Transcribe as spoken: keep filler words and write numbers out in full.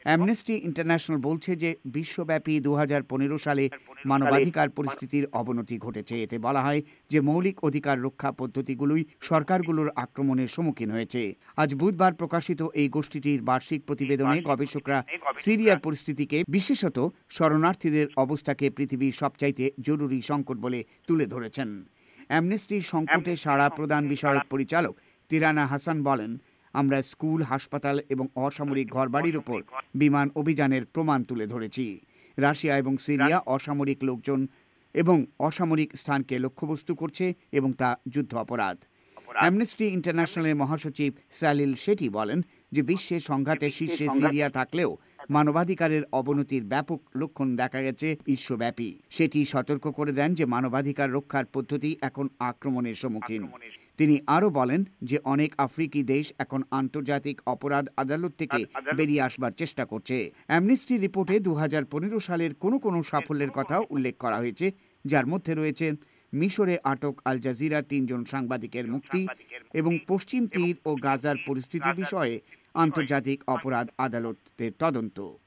Amnesty international বলছে যে বিশ্বব্যাপী দু হাজার পনেরো সালে মানবাধিকার পরিস্থিতির অবনতি ঘটেছে। এতে বলা হয় যে মৌলিক অধিকার রক্ষা পদ্ধতিগুলোই সরকারগুলোর আক্রমণের সম্মুখীন হয়েছে। আজ বুধবার প্রকাশিত এই গোষ্ঠীটির বার্ষিক প্রতিবেদনে গবেষকরা সিরিয়ার পরিস্থিতিকে, বিশেষত শরণার্থীদের অবস্থাকে পৃথিবীর সবচাইতে জরুরি সংকট বলে তুলে ধরেছেন। অ্যামনেস্টির সংকটে সাড়া প্রদান বিষয়ক পরিচালক তিরানা হাসান বলেন, আমরা স্কুল, হাসপাতাল এবং অসামরিক ঘরবাড়ির উপর বিমান অভিযানের প্রমাণ তুলে ধরেছি। রাশিয়া এবং সিরিয়া অসামরিক লোকজন এবং অসামরিক স্থানকে লক্ষ্যবস্তু করছে এবং তা যুদ্ধ অপরাধ। অ্যামনেস্টি ইন্টারন্যাশনালের মহাসচিব সালিল শেঠি বলেন যে বিশ্বের সংঘাতের শীর্ষে সিরিয়া থাকলেও মানবাধিকারের অবনতির ব্যাপক লক্ষণ দেখা গেছে বিশ্বব্যাপী। সেটি সতর্ক করে দেন যে মানবাধিকার রক্ষার পদ্ধতি এখন আক্রমণের সম্মুখীন। তিনি আরও বলেন যে অনেক আফ্রিকি দেশ এখন আন্তর্জাতিক অপরাধ আদালত থেকে বেরিয়ে আসবার চেষ্টা করছে। অ্যামনেস্টি রিপোর্টে দু হাজার পনেরো সালের কোনো কোনো সাফল্যের কথাও উল্লেখ করা হয়েছে, যার মধ্যে রয়েছে মিশরে আটক আল জাজিরার তিনজন সাংবাদিকের মুক্তি এবং পশ্চিম তীর ও গাজার পরিস্থিতি বিষয়ে আন্তর্জাতিক অপরাধ আদালতের তদন্ত।